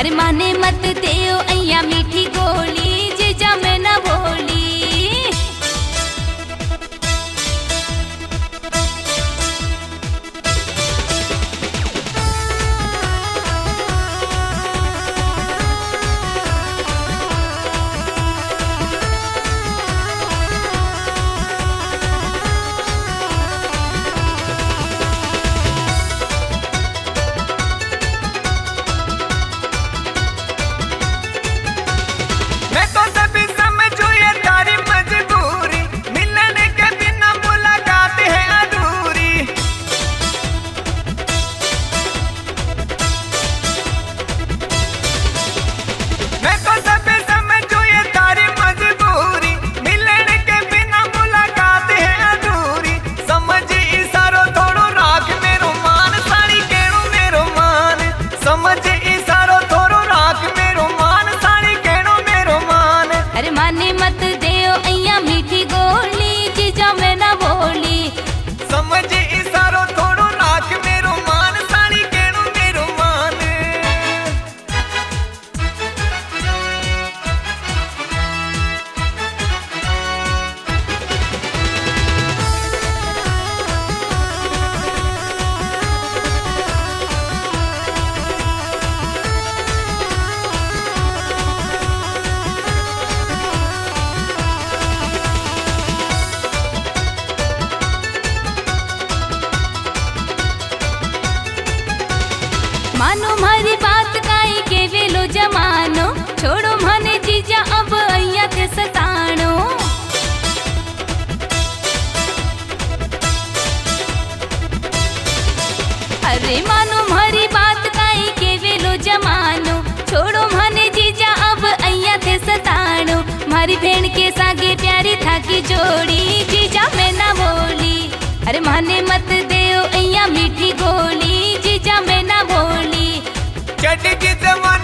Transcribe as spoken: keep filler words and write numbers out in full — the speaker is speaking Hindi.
अरे माने मत देओ अइया मीठी गोली, जीजा मैं ना भोली। मानो मारी बात काई के वेलो जमानो, छोड़ो मने जीजा अब अइया के सताणो। अरे मानो मारी बात काई के वेलो जमानो, छोड़ो मने जीजा अब अइया के सताणो। मारी भेण के सागे प्यारी था की जोड़ी, जीजा मैं ना बोली। अरे माने मत देओ अइया मीठी गोली, जीजा मैं ना भोली। चढ़ के जवान